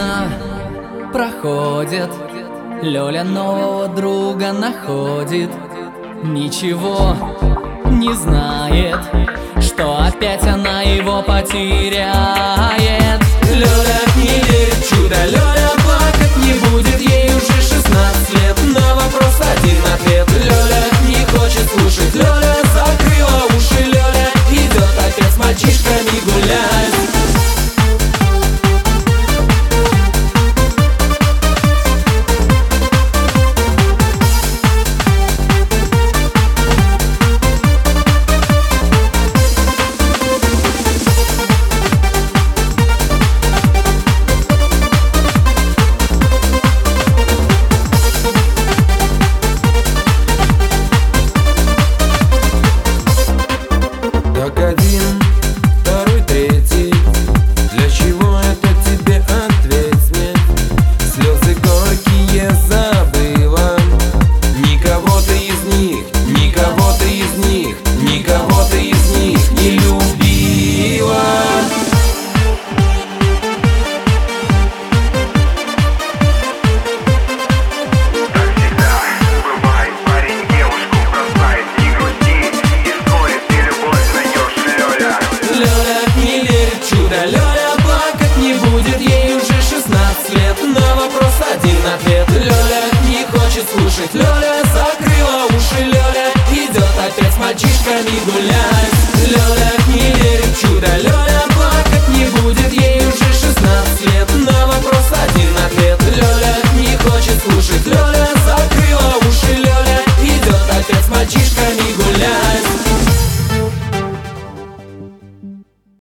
время проходит, Лёля нового друга находит. Ничего не знает, что опять она его потеряет. Лёля не верит в чудо, Лёля плакать не будет. Ей уже 16 лет, на вопрос один ответ. Лёля не хочет слушать, Лёля закрыла уши. Лёля идет опять с мальчишками гулять. Один, второй, третий. Для чего это тебе, ответь мне? Слезы горькие забыла. Никого ты из них, никого ты из них, никого ты из них не любила. Так всегда бывает, парень девушку бросает. Не грусти, и вскоре ты любовь найдешь, Лёля. Лёля не верит в чудо, Лёля плакать не будет. Ей уже 16 лет, на вопрос один ответ. Лёля не хочет слушать, Лёля закрыла уши. Лёля идет опять с мальчишками гулять. Лёля не верит в чудо, Лёля плакать не будет. Ей уже 16 лет, на вопрос один ответ. Лёля не хочет слушать, Лёля